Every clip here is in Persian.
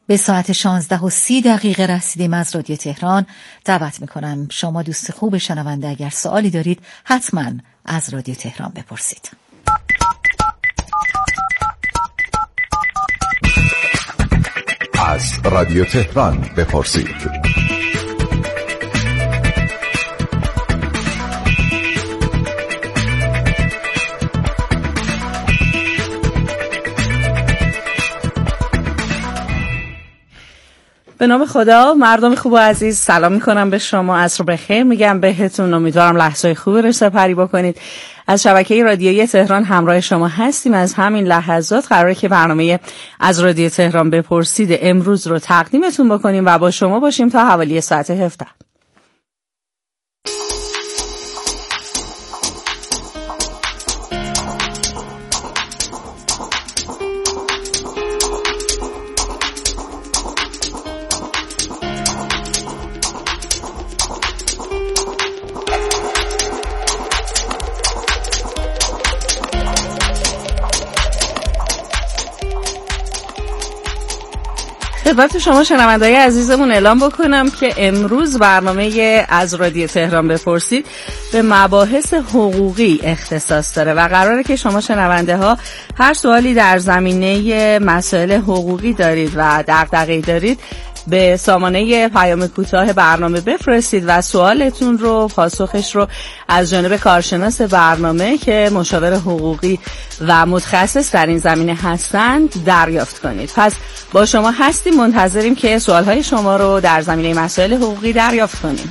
به ساعت 16:30 رسیدیم از رادیو تهران. دعوت میکنم شما دوست خوب شنونده اگر سوالی دارید حتما از رادیو تهران بپرسید. از رادیو تهران بپرسید. به نام خدا، مردم خوب و عزیز، سلام میکنم به شما، عصر بخیر میگم بهتون. امیدوارم لحظه‌های خوبی رو سپری بکنید. از شبکه رادیویی تهران همراه شما هستیم. از همین لحظات قراره که برنامه از رادیو تهران بپرسید امروز رو تقدیمتون بکنیم و با شما باشیم تا حوالی ساعت 17. خدمت شما شنونده‌های عزیزمون اعلام بکنم که امروز برنامه از رادیو تهران بپرسید به مباحث حقوقی اختصاص داره و قراره که شما شنونده ها هر سوالی در زمینه مسائل حقوقی دارید و دغدغه‌ای دارید به سامانه پیام کوتاه برنامه بفرستید و سوالتون رو، پاسخش رو از جانب کارشناس برنامه که مشاور حقوقی و متخصص در این زمینه هستند دریافت کنید. پس با شما هستیم، منتظریم که سوالهای شما رو در زمینه مسائل حقوقی دریافت کنیم.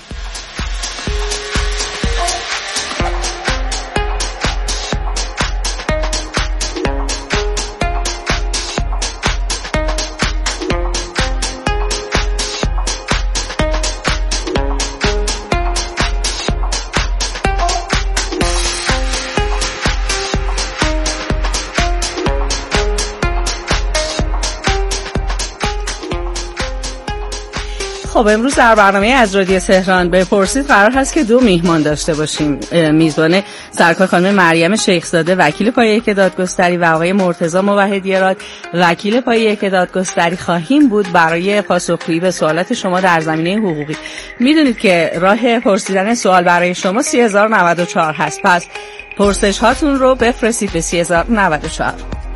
خب امروز در برنامه از رادیو تهران بپرسید قرار هست که 2 میهمان داشته باشیم. میزبان سرکار خانم مریم شیخزاده وکیل پایه یک دادگستری و آقای مرتضی موحدی‌راد وکیل پایه یک دادگستری خواهیم بود برای پاسخگویی به سوالات شما در زمینه حقوقی. میدونید که راه پرسیدن سوال برای شما 3094 هست. پس پرسش هاتون رو بفرستید به 3094.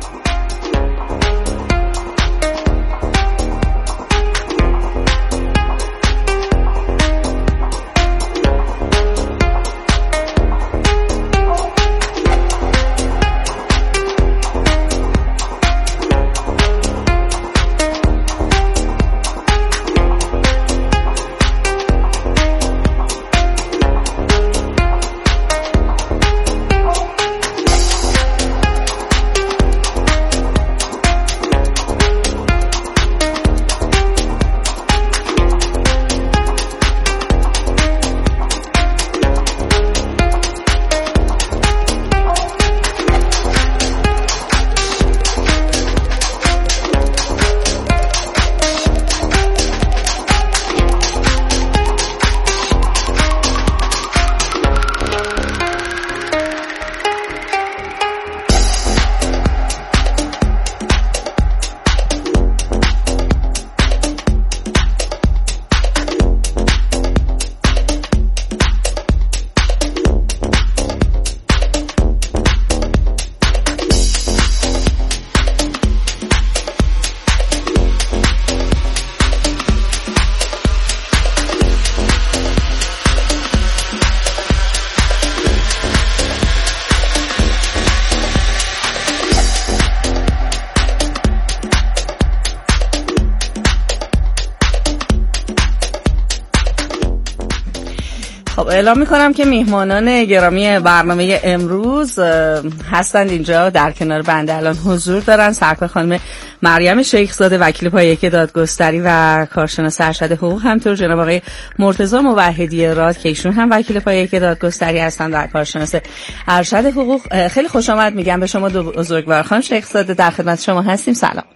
اعلام میکنم که میهمانان گرامی برنامه امروز هستند اینجا در کنار بنده الان حضور دارن. سرکار خانم مریم شیخزاده وکیل پایه یک دادگستری و کارشناس ارشد حقوق، همطور جناب آقای مرتضی موحدی‌راد که ایشون هم وکیل پایه یک دادگستری هستند و کارشناس ارشد حقوق. خیلی خوش آمد میگم به شما دو بزرگوار. خانم شیخزاده در خدمت شما هستیم. سلام.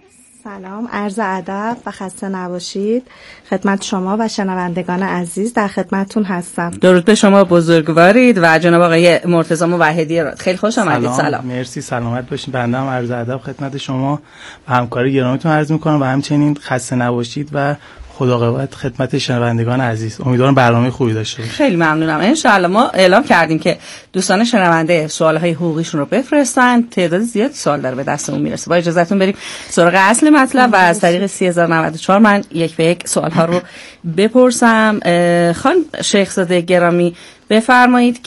سلام، عرض ادب و خسته نباشید خدمت شما و شنوندگان عزیز. در خدمتتون هستم. درود به شما بزرگوارید و جناب آقای مرتضی موحدی راد. خیلی خوش آمدید. سلام. مرسی، سلامت باشید. بنده هم عرض ادب خدمت شما و همکار گرامیتون عرض می‌کنم و همچنین خسته نباشید و خدا قوت خدمت شنوندگان عزیز. امیدوارم برنامه خوبی داشته باشید. خیلی ممنونم. ان شاءالله ما اعلام کردیم که دوستان شنونده سوال‌های حقوقیشون رو بفرستن. تعداد زیاد سوال داره به دستمون میرسه. با اجازهتون بریم سراغ اصل مطلب و از طریق 3094 من یک به یک سوال‌ها رو بپرسم. خانم شیخزاده گرامی بفرمایید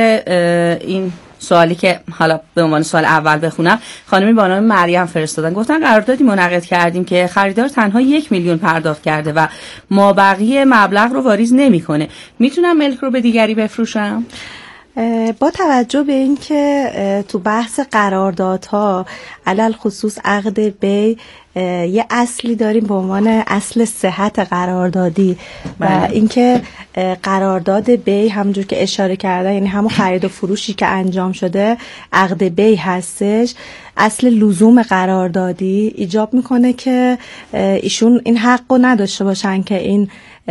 که این سوالی که حالا به عنوان سوال اول بخونم، خانمی با نام مریم فرستادن. گفتن قراردادی منعقد کردیم که خریدار تنها 1 میلیون پرداخت کرده و مابقی مبلغ رو واریز نمیکنه. میتونم ملک رو به دیگری بفروشم؟ با توجه به اینکه تو بحث قراردادها علل خصوص عقد بی یه اصلی داریم به عنوان اصل صحت قراردادی و اینکه قرارداد بی همونجور که اشاره کرده، یعنی همون خرید و فروشی که انجام شده عقد بی هستش، اصل لزوم قراردادی ایجاب میکنه که ایشون این حقو نداشته باشن که این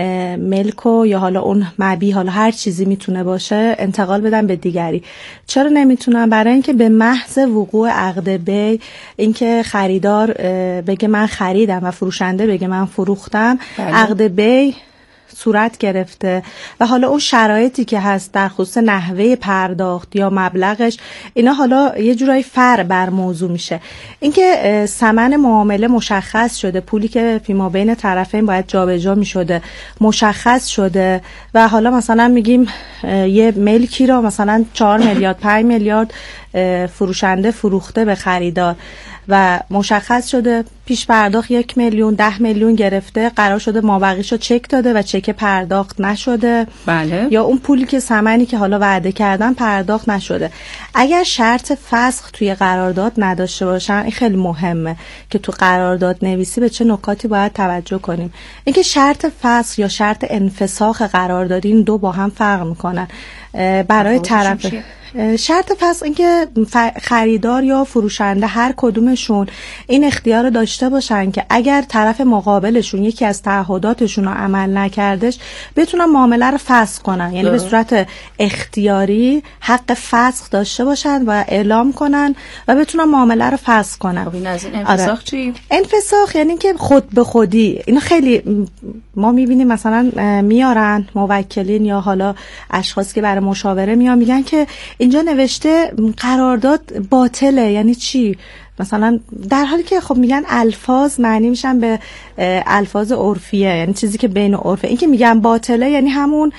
ملکو یا حالا اون مبیع، حالا هر چیزی میتونه باشه، انتقال بدن به دیگری. چرا نمیتونن؟ برای اینکه به محض وقوع عقد بی، اینکه خریدار بگه من خریدم و فروشنده بگه من فروختم، عقد بی صورت گرفته و حالا اون شرایطی که هست در خصوص نحوه پرداخت یا مبلغش، اینا حالا یه جورایی فرع بر موضوع میشه. اینکه ثمن معامله مشخص شده، پولی که فیما بین طرفین باید جابجا میشده مشخص شده و حالا مثلا میگیم یه ملکی را مثلا 4 میلیارد 5 میلیارد فروشنده فروخته به خریدار و مشخص شده پیش پرداخت 1 میلیون 10 میلیون گرفته، قرار شده مابقیشو چک داده و چک پرداخت نشده. بله. یا اون پولی که ثمنی که حالا وعده کردن پرداخت نشده. اگر شرط فسخ توی قرارداد نداشته باشن، این خیلی مهمه که تو قرارداد نویسی به چه نکاتی باید توجه کنیم. اینکه شرط فسخ یا شرط انفساخ قراردادی، این دو با هم فرق میکنن. برای طرف شرط فسخ اینکه خریدار یا فروشنده هر کدومشون این اختیار داشته باشن که اگر طرف مقابلشون یکی از تعهداتشون رو عمل نکردش، بتونن معامله رو فسخ کنن. یعنی به صورت اختیاری حق فسخ داشته باشن و اعلام کنن و بتونن معامله رو فسخ کنن. خب این از این انفساخ چی؟ انفساخ یعنی که خود به خودی. اینو خیلی ما میبینیم، مثلا میارن موکلین یا حالا اشخاص که برای مشاوره میان میگن که اینجا نوشته قرارداد باطله. یعنی چی؟ مثلا در حالی که خب میگن الفاظ معنی میشن به الفاظ عرفیه، یعنی چیزی که بین عرفه. این که میگن باطله یعنی همون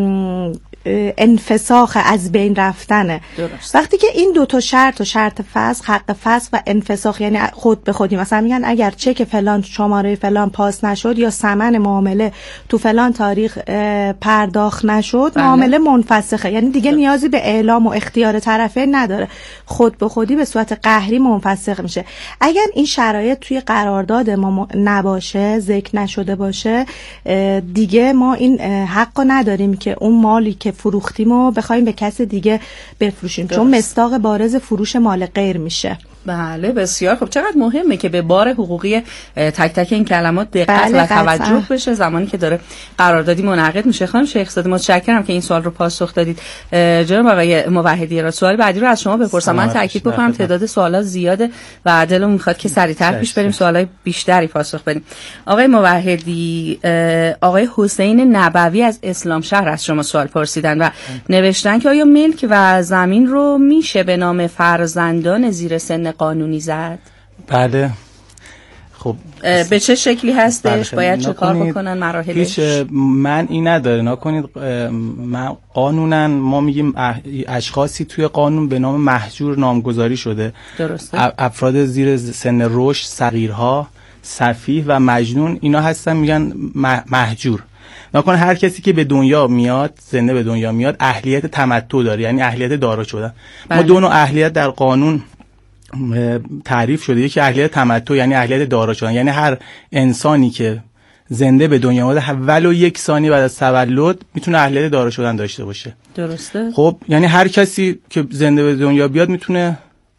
انفساخ، از بین رفتنه. درست. وقتی که این دوتا شرط و شرط فسخ، حق فسخ و انفساخ، یعنی خود به خودی، مثلا میگن اگر چک فلان شماره فلان پاس نشد یا ثمن معامله تو فلان تاریخ پرداخت نشد، معامله منفسخه. یعنی دیگه نیازی به اعلام و اختیار طرفین نداره، خود به خودی به صورت قهری منفسخ میشه. اگر این شرایط توی قرارداد ما نباشه، ذکر نشده باشه، دیگه ما این حقو نداریم که اون مالی که فروختیم رو بخوایم به کس دیگه بفروشیم. چون مصداق بارز فروش مال غیر میشه. بله بسیار خب. چقدر مهمه که به بار حقوقی تک تک این کلمات دقت و توجه بشه زمانی که داره قراردادی منعقد میشه. خانم شیخزاده متشکرم که این سوال رو پاسخ دادید. جناب آقای موحدی را سوال بعدی رو از شما بپرسم. من تاکید بکنم تعداد سوالا زیاده و دلم میخواد که سریعتر پیش بریم، سوالای بیشتری پاسخ بدیم. آقای موحدی، آقای حسین نبوی از اسلام شهر از شما سوال پرسیدن و نوشتن که آیا ملک و زمین رو میشه به نام فرزندان زیر سن قانونی زد؟ بله. خب به چه شکلی هستش؟ باید چه کار بکنن؟ مراحلش؟ هیچ معنی نداره. نکنید قانونا ما میگیم اشخاصی توی قانون به نام مهجور نامگذاری شده. درسته. افراد زیر سن رشد، صغیرها، سفیه و مجنون، اینا هستن میگن مهجور. نکن هر کسی که به دنیا میاد، زنده به دنیا میاد، اهلیت تمتع داره، یعنی اهلیت دارا شدن. ما دو نوع اهلیت در قانون تعریف شده. یکی اهلیت تمتع، یعنی اهلیت دارا شدن، یعنی هر انسانی که زنده به دنیا اومده ولو 1 ثانیه بعد از تولد میتونه اهلیت دارا شدن داشته باشه. درسته. خب یعنی هر کسی که زنده به دنیا بیاد میتونه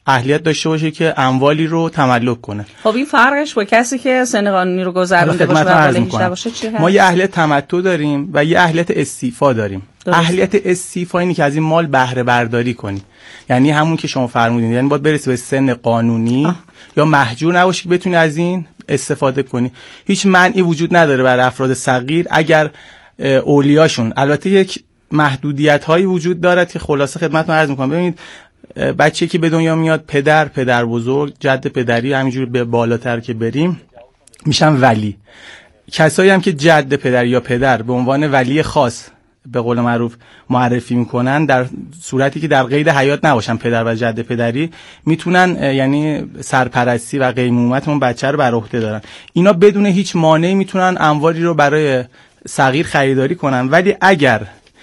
اهلیت داشته باشه که اموالی رو تملک کنه. خب این فرقش با کسی که سن قانونی رو گذرونده باشه و بالای 18 باشه چی هست؟ ما یه اهلیت تمتع داریم و یه اهلیت استیفا داریم. اهلیت استیفا اینه که از این مال بهره برداری کنی، یعنی همون که شما فرمودین، یعنی باید برسی به سن قانونی یا مهجور نباشی که بتونی از این استفاده کنی. هیچ مانعی وجود نداره برای افراد صغیر اگر اولیاشون، البته یک محدودیت هایی وجود دارد که خلاصه خدمتتون عرض میکنم. ببینید بچه‌ای که به دنیا میاد، پدر بزرگ، جد پدری، همینجور به بالاتر که بریم میشن ولی. کسایی هم که جد پدری یا پدر به عنوان ولی خاص به قول معروف معرفی میکنن، در صورتی که در قید حیات نباشن پدر و جد پدری، میتونن یعنی سرپرستی و قیمومت اون بچه رو بر عهده دارن. اینا بدون هیچ مانعی میتونن اموالی رو برای صغیر خریداری کنن، ولی اگر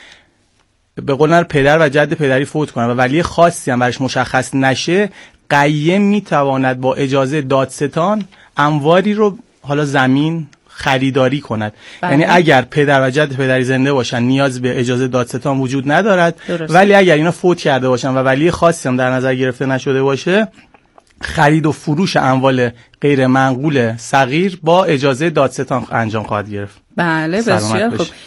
به قول پدر و جد پدری فوت کنن و ولی خاصی هم برش مشخص نشه، قیم میتواند با اجازه دادستان اموالی رو، حالا زمین، خریداری کند. یعنی اگر پدر و جد پدری زنده باشن نیاز به اجازه دادستان وجود ندارد. ولی اگر اینا فوت کرده باشن و ولی خاصی هم در نظر گرفته نشده باشه، خرید و فروش اموال غیر منقول صغیر با اجازه دادستان انجام خواهد گرفت. بله بسیار خوب.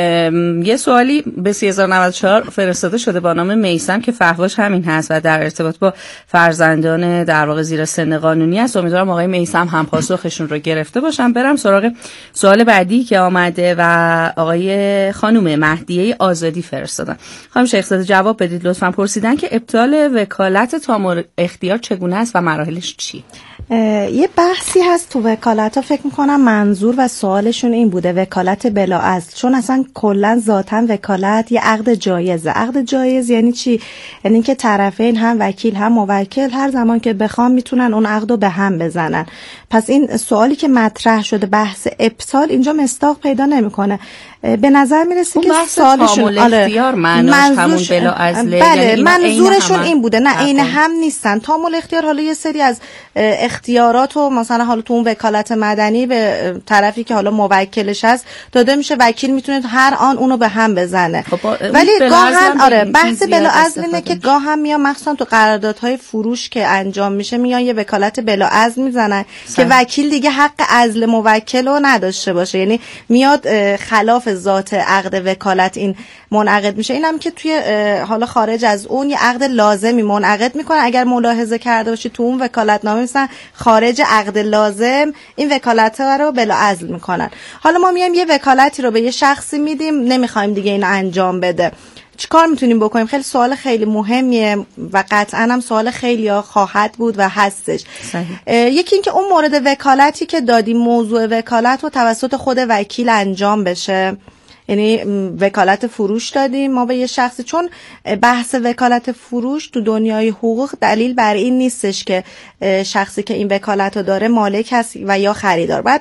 یه سوالی به 3094 فرستاده شده با نام میثم که فحواش همین هست و در ارتباط با فرزندان در واقع زیر سن قانونی است. امیدوارم آقای میثم هم پاسخشون رو گرفته باشن. برم سراغ سوال بعدی که آمده و آقای خانم مهدیه آزادی فرستادن. خانم شیخزاده جواب بدید لطفاً. پرسیدن که ابطال وکالت تام اختیار چگونه است و مراحلش چی؟ یه بحثی هست تو وکالت ها، فکر میکنم منظور و سوالشون این بوده وکالت بلااصل، چون اصلا کلا ذاتاً وکالت یه عقد جایزه. عقد جایز یعنی چی؟ یعنی که طرفین هم وکیل هم موکل هر زمان که بخوام میتونن اون عقد رو به هم بزنن. پس این سوالی که مطرح شده بحث ابطال اینجا مصداق پیدا نمیکنه. به نظر میرسه که سوالشون اختیار معناش همون بلااصله. بله یعنی منظورشون این بوده. نه عین هم نیستن. تامل اختیار حالا یه سری از اختیارات و مثلا حالا تو اون وکالت مدنی به طرفی که حالا موکلش هست داده میشه، وکیل میتونه هر آن اونو به هم بزنه. ولی گاهن بحث بلااصل اینه که گاهن میان مخصوصا تو قراردادهای فروش که انجام میشه میان یه وکالت بلااصل میزنن که وکیل دیگه حق عزل موکل رو نداشته باشه، یعنی میاد خلاف ذات عقد وکالت این منعقد میشه. اینم که توی حالا خارج از اون یه عقد لازمی منعقد میکنن. اگر ملاحظه کرده باشی تو اون وکالتنامه مثلا خارج عقد لازم این وکالت رو بلاعزل میکنن. حالا ما میایم یه وکالتی رو به یه شخصی میدیم، نمیخوایم دیگه اینو انجام بده، چیکار میتونیم بکنیم؟ خیلی سوال خیلی مهمیه و قطعا هم سوال خیلی خواهد بود و هستش. یکی این که اون مورد وکالتی که دادیم موضوع وکالت رو توسط خود وکیل انجام بشه، یعنی وکالت فروش دادیم ما به یه شخصی، چون بحث وکالت فروش تو دنیای حقوق دلیل بر این نیستش که شخصی که این وکالت رو داره مالک هست و یا خریدار. بعد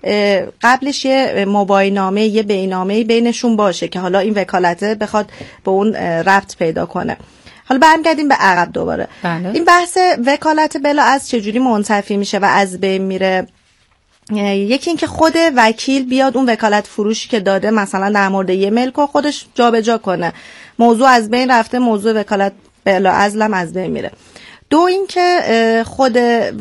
قبلش یه مباینامه، یه بینامه بینشون باشه که حالا این وکالته بخواد به اون ربط پیدا کنه. حالا برمیگردیم به عقب دوباره. بله. این بحث وکالت بلااصل چجوری منتفی میشه و از بین میره؟ یکی این که خود وکیل بیاد اون وکالت فروشی که داده مثلا در مورد یه ملک رو خودش جابجا کنه، موضوع از بین رفته، موضوع وکالت بلااصل هم از بین میره. دو این که خود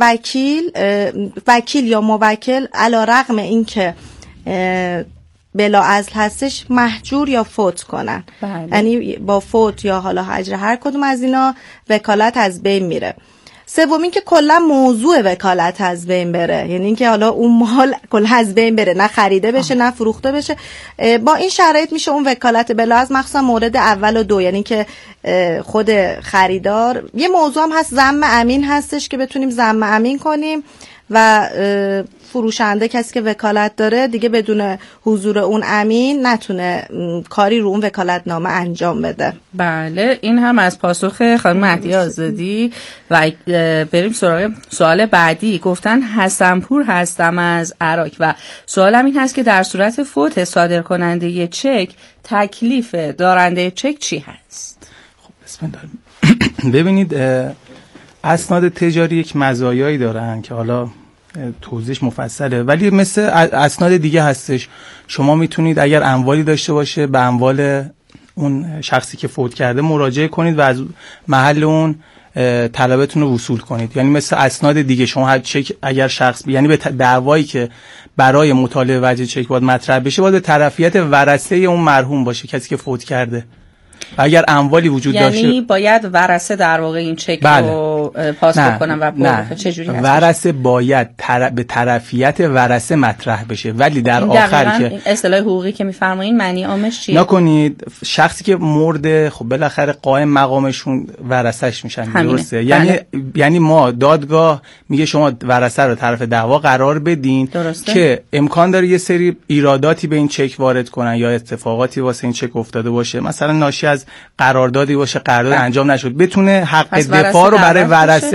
وکیل یا موکل علیرغم این که بلااصل هستش مهجور یا فوت کنن. یعنی با فوت یا حالا هجر هر کدوم از اینا وکالت از بین میره. سومین که کلا موضوع وکالت از بین بره، یعنی اینکه حالا اون مال کلا از بین بره، نه خریده بشه نه فروخته بشه. با این شرایط میشه اون وکالت بلااصل، مخصوصا مورد اول و دو، یعنی که خود خریدار. یه موضوع هم هست ضم امین هستش که بتونیم ضم امین کنیم و فروشنده کسی که وکالت داره دیگه بدون حضور اون امین نتونه کاری رو اون وکالتنامه انجام بده. بله این هم از پاسخ خانم مهدیه آزادی. و بریم سراغ سوال بعدی. گفتن حسنپور هستم از عراق و سوالم این هست که در صورت فوت صادر کننده ی چک تکلیف دارنده چک چی هست؟ خب بسم الله. ببینید اسناد تجاری یک مزایایی دارن که حالا توضیحش مفصله، ولی مثل اسناد دیگه هستش. شما میتونید اگر اموالی داشته باشه به اموال اون شخصی که فوت کرده مراجعه کنید و از محل اون طلبتون رو وصول کنید. یعنی مثل اسناد دیگه شما هر چک اگر شخص یعنی به دعوایی که برای مطالعه وجه چک باید مطرح بشه باید به طرفیت ورثه اون مرحوم باشه، کسی که فوت کرده. و اگر اموالی وجود داشته یعنی باید ورثه در واقع این چک رو پاس بکنن و چجوری هست؟ ورثه باید به طرفیت ورثه مطرح بشه، ولی در آخر که اصطلاح حقوقی که میفرمایین معنی عامش چیه؟ نکنید شخصی که مرده خب بالاخره قائم مقامشون ورثه‌اش میشن، درسته؟ یعنی ما دادگاه میگه شما ورثه رو طرف دعوا قرار بدین، درسته؟ که امکان داره یه سری ایراداتی به این چک وارد کنن یا اتفاقاتی واسه این چک افتاده باشه، مثلا ناشی از قراردادی باشه قرارداد انجام نشد، بتونه حق دفاع رو برای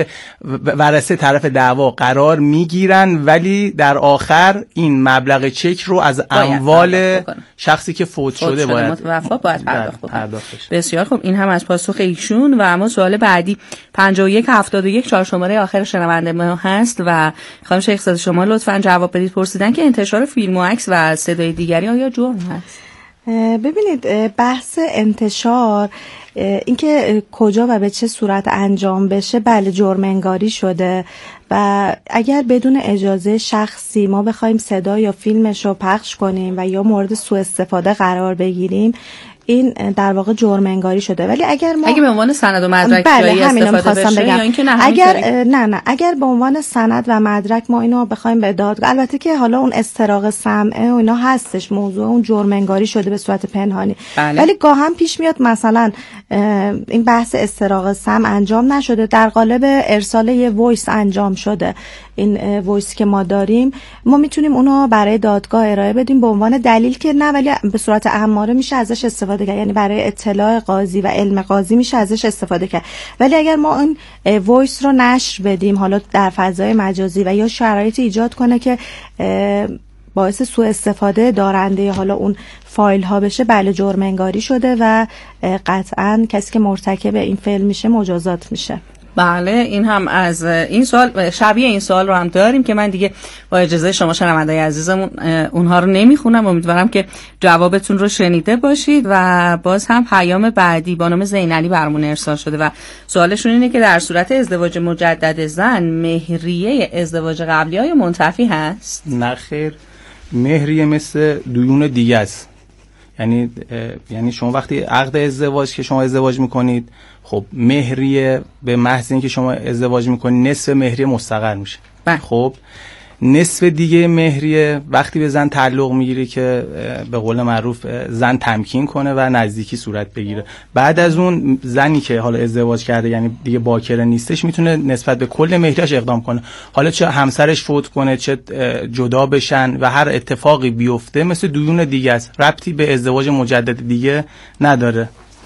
ورثه طرف دعوا قرار میگیرن، ولی در آخر این مبلغ چک رو از اموال شخصی که فوت شده باید پرداخت بشه. بسیار خوب، این هم از پاسخ ایشون. و اما سوال بعدی 5171 4 شماره آخر شنونده ما هست و خانم شیخ زاده شما لطفاً جواب بدید. پرسیدن که انتشار فیلم و عکس و صدای دیگری آیا جرم هست؟ ببینید بحث انتشار اینکه کجا و به چه صورت انجام بشه بله جرم انگاری شده و اگر بدون اجازه شخصی ما بخوایم صدا یا فیلمش رو پخش کنیم و یا مورد سوء استفاده قرار بگیریم این در واقع جرم انگاری شده. ولی اگر به عنوان سند و مدرک بله استفاده بشه یا اینکه اگر به عنوان سند و مدرک ما اینو بخوایم به دادگاه، البته که حالا اون استراق سمعه و اینا هستش، موضوع اون جرم انگاری شده به صورت پنهانی، ولی گاهم پیش میاد مثلا این بحث استراق سمع انجام نشده، در قالب ارسال یه وایس انجام شده. این وایس که ما داریم ما میتونیم اونو برای دادگاه ارائه بدیم به عنوان دلیل که نه ولی به صورت اماره میشه ازش استفاده کرد، یعنی برای اطلاع قاضی و علم قاضی میشه ازش استفاده کرد. ولی اگر ما این وایس رو نشر بدیم حالا در فضای مجازی و یا شرایط ایجاد کنه که باعث سوء استفاده دارنده حالا اون فایل ها بشه بله جرم انگاری شده و قطعاً کسی که مرتکب این فعل میشه مجازات میشه. بله این هم از این سوال، شبیه این سوال رو هم داریم که من دیگه با اجازه شما شنونده‌ی عزیزمون اونها رو نمیخونم. امیدوارم که جوابتون رو شنیده باشید. و باز هم پیام بعدی با نام زینعلی برامون ارسال شده و سوالشون اینه که در صورت ازدواج مجدد زن مهریه ازدواج قبلی های منتفی هست؟ نه خیر، مهریه مثل دیون دیگه است. یعنی شما وقتی عقد ازدواج که شما ازدواج میکنید خب مهریه به محض اینکه شما ازدواج میکنید نصف مهریه مستقر میشه. خب نصف دیگه مهریه وقتی به زن تعلق میگیره که به قول معروف زن تمکین کنه و نزدیکی صورت بگیره. بعد از اون زنی که حالا ازدواج کرده یعنی دیگه باکره نیستش میتونه نسبت به کل مهریش اقدام کنه، حالا چه همسرش فوت کنه چه جدا بشن و هر اتفاقی بیفته مثل دیون دیگه است، ربطی به ازدواج مجدد دیگه نداره.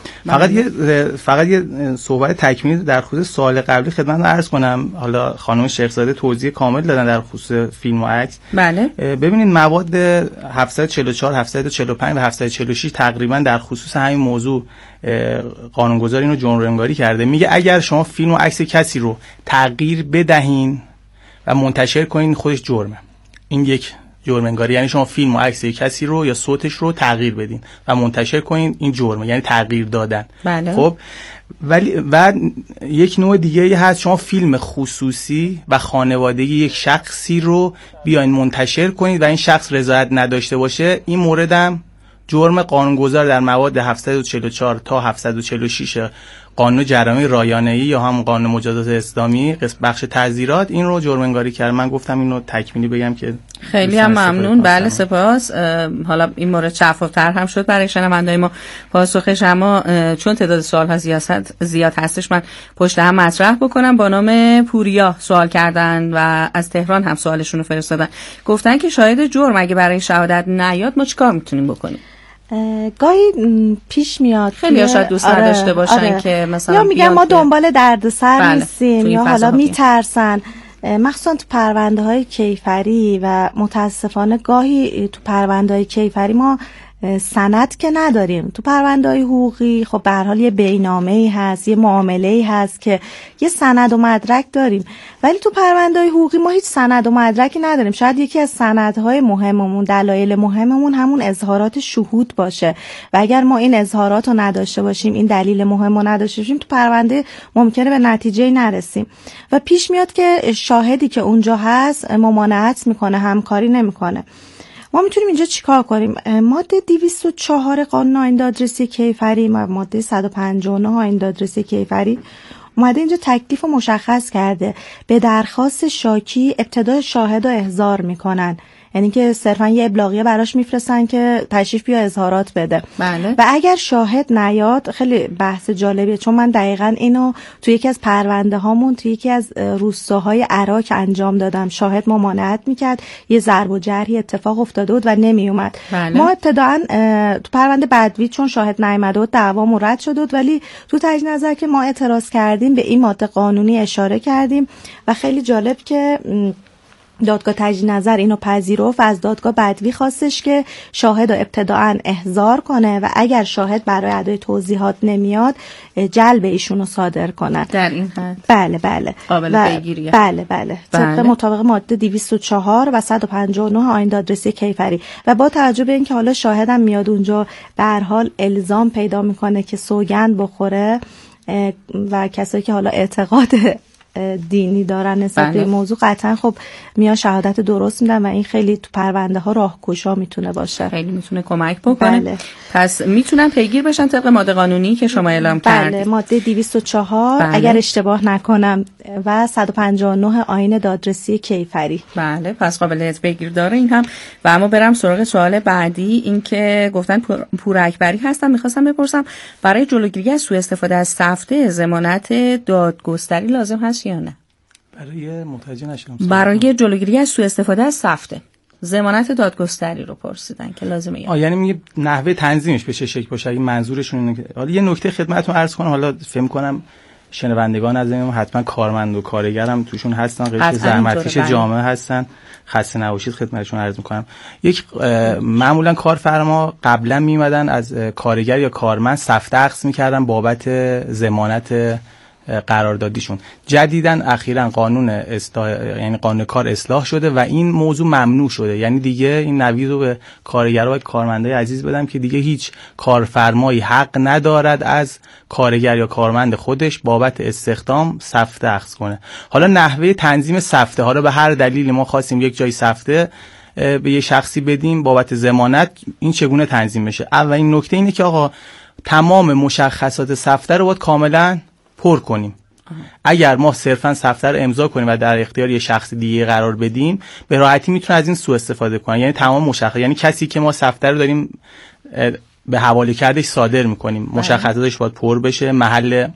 فقط یه صحبت تکمیلی در خصوص سوال قبلی خدمت عرض کنم. حالا خانم شیخ زاده توضیح کامل دادن در خصوص فیلم و عکس. بله. ببینید مواد 744 745 و 746 تقریبا در خصوص همین موضوع قانونگذار اینو جرم انگاری کرده. میگه اگر شما فیلم و عکس کسی رو تغییر بدهین و منتشر کنین خودش جرمه. این یک جرم انگاری، یعنی شما فیلم و عکس کسی رو یا صوتش رو تغییر بدین و منتشر کنین، این جرمه، یعنی تغییر دادن. بله. خب ولی بعد یک نوع دیگه هست، شما فیلم خصوصی و خانوادگی یک شخصی رو بیاین منتشر کنید و این شخص رضایت نداشته باشه، این موردم جرم قانونگذار در مواد 744 تا 746 قانون جرائم رایانه‌ای یا هم قانون مجازات اسلامی بخش تعزیرات این رو جرم انگاری کرد. من گفتم اینو تکمیلی بگم که خیلی هم ممنون. بله سپاس. حالا این مورد شفاف‌تر هم شد برای شنونده‌های ما پاسخ شما، چون تعداد سوال‌ها زیاد هستش من پشت هم مطرح بکنم. با نام پوریا سوال کردن و از تهران هم سوالشون رو فرستادن، گفتن که شاهد جرم اگه برای شهادت نیاد ما چیکار میتونیم بکنیم؟ گاهی پیش میاد خیلی شاید دوست نداشته باشن که مثلا یا میگن ما دنبال دردسر نیستیم یا حالا میترسن، مخصوصا تو پرونده های کیفری و متاسفانه گاهی تو پرونده های کیفری ما سند که نداریم. تو پرونده‌های حقوقی خب به هر حال یه بینامه‌ای هست، یه معامله‌ای هست که یه سند و مدرک داریم، ولی تو پرونده‌های حقوقی ما هیچ سند و مدرکی نداریم. شاید یکی از سندهای مهممون، دلایل مهممون همون اظهارات شهود باشه و اگر ما این اظهارات رو نداشته باشیم، این دلیل مهم رو نداشته باشیم، تو پرونده ممکنه به نتیجه نرسیم و پیش میاد که شاهدی که اونجا هست ممانعت میکنه، همکاری نمیکنه. ما میتونیم اینجا چیکار کنیم؟ ماده 204 قانون آیین دادرسی کیفری و ماده 159 آیین دادرسی کیفری اومده اینجا تکلیف رو مشخص کرده. به درخواست شاکی ابتدا شاهد رو احضار میکنن، یعنی که صرفا یه ابلاغیه براش میفرستن که تشریف بیا اظهارات بده. بله. و اگر شاهد نیاد، خیلی بحث جالبیه چون من دقیقاً اینو توی یکی از پرونده هامون توی یکی از روستاهای عراق انجام دادم. شاهد ممانعت میکرد، یه ضرب و جرحی اتفاق افتاده بود و نمیومد. بله. ما ابتداً تو پرونده بدوی چون شاهد نیامده بود دعوامون رد شد بود، ولی تو تجدید نظر که ما اعتراض کردیم به این ماده قانونی اشاره کردیم و خیلی جالب که دادگاه تجدید نظر اینو پذیرفت و از دادگاه بدوی خواستش که شاهد رو ابتداً احضار کنه و اگر شاهد برای ادای توضیحات نمیاد جلب ایشونو صادر کنه. در این حد بله بله قابل پیگیریه. بله طبق مطابق ماده 204 و 159 آیین دادرسی کیفری و با توجه به اینکه حالا شاهدم میاد اونجا به هر حال الزام پیدا میکنه که سوگند بخوره و کسایی که حالا اعتقاد دینی دارن نسبت به موضوع قطعا خب میان شهادت درست میدن و این خیلی تو پرونده ها راهگشا میتونه باشه، خیلی میتونه کمک بکنه. بله. پس میتونن پیگیر بشن طبق ماده قانونی که شما اعلام کردید. بله، ماده 204 اگر اشتباه نکنم و 159 آیین دادرسی کیفری. بله، پس قابلیت پیگیر داره این هم. و اما برم سراغ سوال بعدی، این که گفتن پور اکبری هستن. میخواستم بپرسم برای جلوگیری از سوء استفاده از سفته ضمانت دادگستری لازم هست یا نه؟ برای متوجه نشدم. برای جلوگیری از سوء استفاده از سفته ضمانت دادگستری رو پرسیدن که لازمه یا یعنی میگه نحوه تنظیمش به چه شکل باشه. این منظورشون اینه که حالا یه نکته خدمتتون عرض کنم، حالا فهم کنم شنوندگان از این حتما کارمند و کارگرم توشون هستن، قشر زحمتکش جامعه هستن، خسته نباشید خدمتشون عرض میکنم. یک معمولا کارفرما قبلا میمدن از کارگر یا کارمند سفته اخذ میکردن بابت ضمانت قراردادیشون. جدیدن اخیراً قانون یعنی قانون کار اصلاح شده و این موضوع ممنوع شده. یعنی دیگه این نوید رو به کارگرها و کارمندای عزیز بدم که دیگه هیچ کارفرمایی حق ندارد از کارگر یا کارمند خودش بابت استخدام سفته اخذ کنه. حالا نحوه تنظیم سفته، حالا به هر دلیلی ما خواستیم یک جای سفته به یه شخصی بدیم بابت ضمانت، این چگونه تنظیم بشه؟ اولین نکته اینه که آقا تمام مشخصات سفته رو باید کاملاً پر کنیم. اگر ما صرفا سفته رو امضا کنیم و در اختیار یه شخص دیگه قرار بدیم، به راحتی میتونه از این سوء استفاده کنه. یعنی تمام مشخص، یعنی کسی که ما سفته رو داریم به حواله کردش صادر میکنیم، مشخصاتش باید پر بشه، محل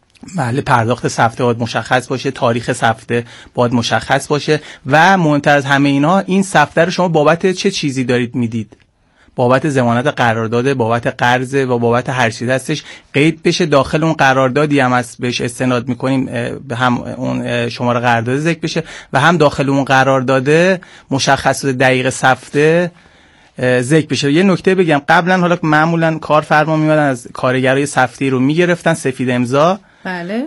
پرداخت سفته باید مشخص باشه، تاریخ سفته باید مشخص باشه و مهمتر از همه اینا، این سفته رو شما بابت چه چیزی دارید میدید؟ بابت ضمانت قرارداد، بابت قرض و بابت هر چیز هستش قید بشه. داخل اون قراردادی هم از بهش استناد میکنیم، به هم اون شماره قرارداد ذکر بشه و هم داخل اون قرارداد مشخصات دقیق سفته ذکر بشه. یه نکته بگم، قبلا حالا معمولا کارفرما میمدن از کارگرای سفتی رو میگرفتن سفید امضا. بله.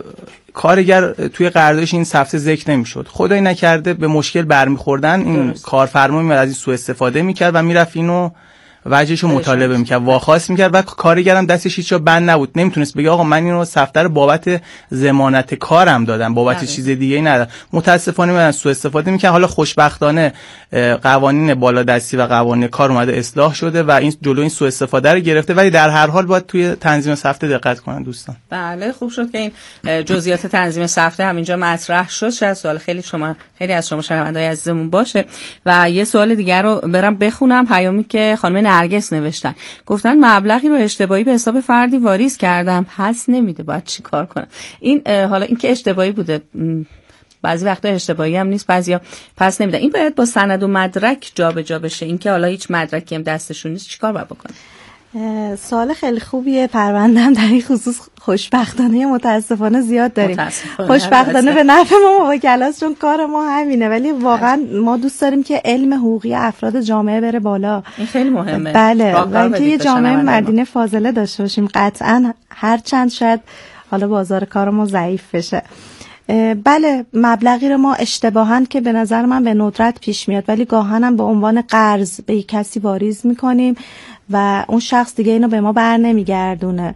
کارگر توی قراردادش این سفته ذکر نمیشد. خدای نکرده به مشکل برمیخوردن، این کارفرما میاد از این سوء استفاده میکرد و میرفت اینو وجهشو مطالبه میکرد، واخواست میکرد و کارگرم دستش هیچ جا بند نبود، نمیتونست بگه آقا من اینو سفته رو بابت ضمانت کارم دادم، بابت چیز دیگه ای ندادم. متاسفانه من سوء استفاده میکرد. حالا خوشبختانه قوانین بالادستی و قوانین کار اومده اصلاح شده و این جلوی این سوء استفاده رو گرفته، ولی در هر حال باید توی تنظیم سفته دقت کنن دوستان. بله، خوب شد که این جزئیات تنظیم سفته همینجا مطرح شد. شاید سوال خیلی از شما شنونده‌های عزیزمون باشه. و یه سوال دیگر رو برام بخونم، پیامی که خانم نرگس نوشتن. گفتن مبلغی رو اشتباهی به حساب فردی واریز کردم، پس نمیده، باید چی کار کنم؟ این حالا این که اشتباهی بوده، بعضی وقتا اشتباهی هم نیست، بعضیا پس نمیده، این باید با سند و مدرک جابجا بشه. این که حالا هیچ مدرکی هم دستشون نیست، چیکار باید بکنه؟ سوال خیلی خوبیه. پروندهم در این خصوص خوشبختانه متاسفانه زیاد داریم. خوشبختانه به نفع ما موکلاست، چون کار ما همینه، ولی واقعا ما دوست داریم که علم حقوقی افراد جامعه بره بالا. این خیلی مهمه. بله، و اینکه یه جامعه مدینه فاضله داشته باشیم. قطعا هر چند شاید حالا بازار کار ما ضعیف بشه. بله، مبلغی رو ما اشتباهاً که به نظر من به ندرت پیش میاد، ولی گاهن هم به عنوان قرض به کسی واریز میکنیم و اون شخص دیگه اینو به ما بر نمیگردونه.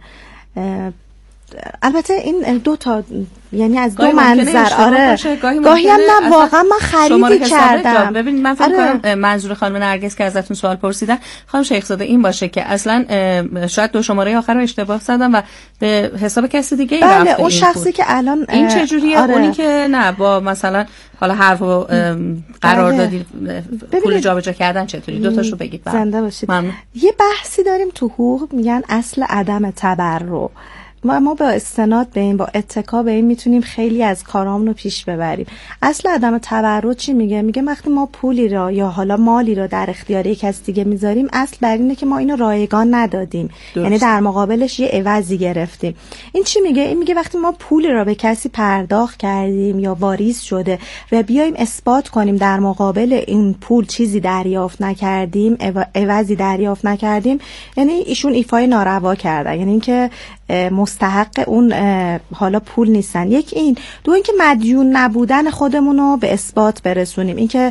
البته این دو تا، یعنی از دو منظر. آره، گاهی هم نه، واقعا من خریدی کردم. ببینید من فکر کنم منظور خانم نرگس که ازتون سوال پرسیدن خانم شیخزاده این باشه که اصلا شاید دو شماره آخر رو اشتباه زدم و به حساب کسی دیگه رفته. بله، اون شخصی که الان این چه جوریه؟ آره. اونی که نه با مثلا حالا حرف و قرار دادی پول جابجا کردن چطوری؟ دو تاشو بگید. زنده باشید. یه بحثی داریم تو حقوق، میگن اصل عدم تبرع. ما با استناد به این، با اتکا به این میتونیم خیلی از کارامون رو پیش ببریم. اصل عدم تبرع چی میگه؟ میگه وقتی ما پولی را یا حالا مالی را در اختیار یک کس دیگه میذاریم، اصل بر اینه که ما اینو رایگان ندادیم، یعنی در مقابلش یه عوضی گرفتیم. این چی میگه؟ این میگه وقتی ما پولی را به کسی پرداخت کردیم یا واریز شده و بیایم اثبات کنیم در مقابل این پول چیزی دریافت نکردیم، عوضی دریافت نکردیم، یعنی ایشون ایفای ناروا کردن، یعنی اینکه مستحق اون حالا پول نیستن. یک این، دو اینکه مدیون نبودن خودمون رو به اثبات برسونیم، اینکه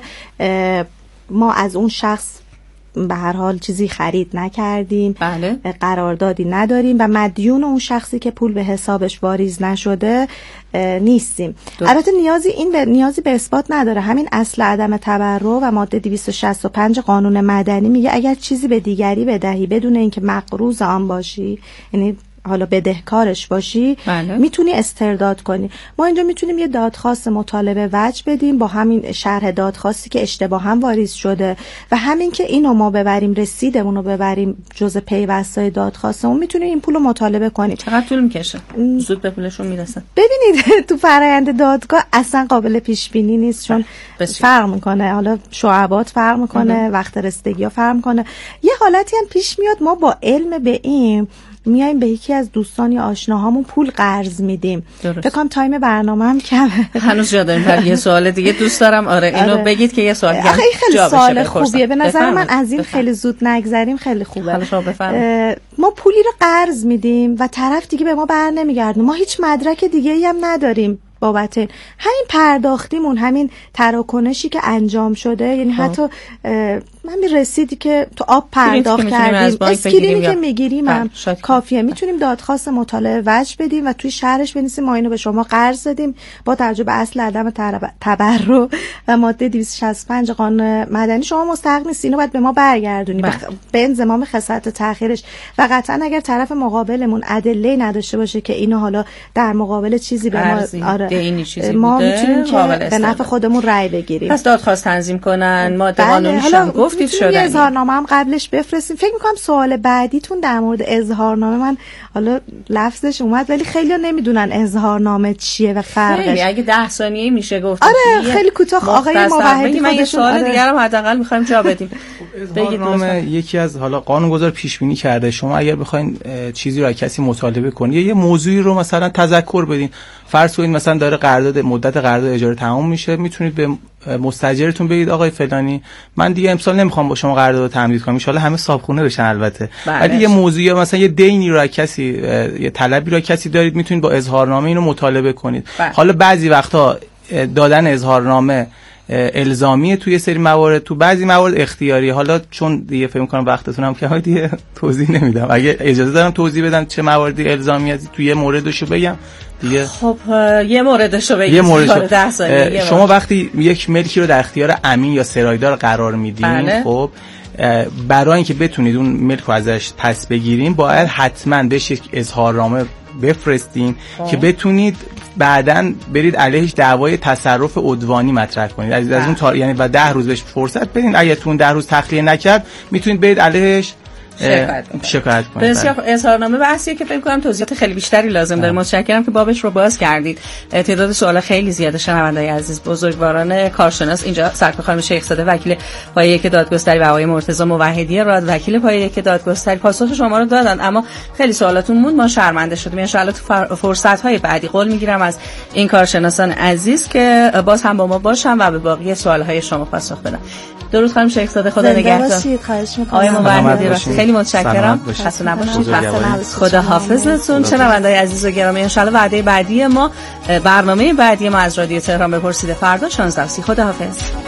ما از اون شخص به هر حال چیزی خرید نکردیم، بله. قراردادی نداریم و مدیون اون شخصی که پول به حسابش واریز نشده نیستیم. البته نیازی به اثبات نداره. همین اصل عدم تبرع و ماده 265 قانون مدنی میگه اگر چیزی به دیگری بدهی بدون اینکه مقروض آن باشی، یعنی حالا بدهکارش باشی، بله. میتونی استرداد کنی. ما اینجا میتونیم یه دادخواست مطالبه وجه بدیم با همین شرح دادخواستی که اشتباها واریز شده و همین که اینو ما ببریم، رسیدمون رو ببریم جز پیوستای دادخواستمون، میتونیم این پولو مطالبه کنیم. چقدر طول میکشه؟ زود به پولشون میرسن؟ ببینید تو فرآیند دادگاه اصلا قابل پیش بینی نیست، چون فرق میکنه، حالا شعبات فرق میکنه، وقت رسیدگی‌ها فرق میکنه. یه حالتی هم پیش میاد ما با علم به این میایم به یکی از دوستان یا آشناهامون پول قرض میدیم. فکر کنم تایم برنامه هم کمه. هنوز جا داریم برای یه سوال دیگه دوست دارم. آره اینو بگید که یه سوال دیگه خیلی سوال خوبیه به نظر من. از این خیلی زود نگذریم، خیلی خوبه. حالا شما بفرمایید. ما پولی رو قرض میدیم و طرف دیگه به ما برنمیگردونه، ما هیچ مدرک دیگه‌ای هم نداریم بابت همین پرداختیمون، همین تراکنشی که انجام شده، یعنی حتی همین رسیدی که تو آب پرداخت کردیم، اسکرینی که میگیریم هم کافیه. میتونیم دادخواست مطالعه وجه بدیم و توی شرحش بنویسیم ما اینو به شما قرض دادیم با توجه به اصل عدم تبرع و ماده 265 قانون مدنی، شما مستحق نیستی، اینو باید به ما برگردونی به انضمام خسارت تأخیرش. و قطعا اگر طرف مقابلمون ادله نداشته باشه که اینو حالا در مقابل چیزی به ما ما میتونیم که به نفع خودمون رأی بگیریم. پس دادخواست تنظیم کنن، ماده قانونیش هم گفتید شده، اظهارنامه هم قبلش بفرستیم. فکر می‌کنم سوال بعدیتون در مورد اظهارنامه، من حالا لفظش اومد ولی خیلی‌ها نمیدونن اظهارنامه چیه و فرقش. اگه 10 ثانیه‌ای میشه گفت. آره خیلی کوتاه آقای موحدی من یه سوال دیگه هم حداقل می‌خوایم جا بدیم. اظهارنامه یکی از حالا قانونگذار پیش بینی کرده شما اگر بخواید چیزی رو از کسی مطالبه کنید، یه موضوعی رو مثلا تذکر بدین، فرض کنید مثلا داره مدت قرارداد اجاره تموم میشه، میتونید به مستاجرتون بگید آقای فلانی من دیگه امسال نمیخوام با شما قرارداد تمدید کنم، ان شاء الله همه صاحبخونه بشن البته. ولی یه موضوعی مثلا یه دینی رو از کسی، یه طلبی رو از کسی دارید، میتونید با اظهارنامه اینو مطالبه کنید. حالا بعضی وقتا دادن اظهارنامه الزامیه توی سری موارد، تو بعضی موارد اختیاری. حالا چون دیگه فکر می‌کنم وقتتون هم کمه دیگه توضیح نمیدم، اگه اجازه دارم توضیح بدم چه مواردی الزامیه توی یه موردشو بگم دیگه. خب یه موردشو بگید. شما وقتی یک ملکی رو در اختیار امین یا سرایدار قرار میدین، خب برای اینکه بتونید اون ملک رو ازش پس بگیرین باید حتما بهش یک اظهارنامه بفرستین که بتونید بعداً برید علیهش دعوای تصرف عدوانی مطرح کنید. از اون یعنی و 10 روز بهش فرصت بدین. اگه تو اون 10 روز تخلیه نکرد میتونید برید علیهش شکایت کنید. بسیار اظهارنامه بحثیه که فکر کنم توضیحات خیلی بیشتری لازم داره. متشکرم که بابش رو باز کردید. تعداد سوال خیلی زیاده. شنونده‌های عزیز، بزرگواران کارشناس اینجا سرکار خانم شیخزاده وکیل پایه یک دادگستری و آقای مرتضی موحدی راد وکیل پایه یک دادگستری پاسخ شما رو دادن، اما خیلی سوالاتون موند، ما شرمنده شدیم. ان شاءالله تو فرصت‌های بعدی قول میگیرم از این کارشناسان عزیز که باز هم با ما باشن و به باقی سوال‌های شما پاسخ بدن. درود خانم شیخزاده، خدا نگهدار. آقای موحدی خیلی متشکرم. خسته نباشید. خدا حافظتون. شنونده‌های عزیز و گرامی، ان شاءالله وعده بعدی ما، برنامه بعدی ما از رادیو تهران بپرسید فردا 16:30. خدا حافظ.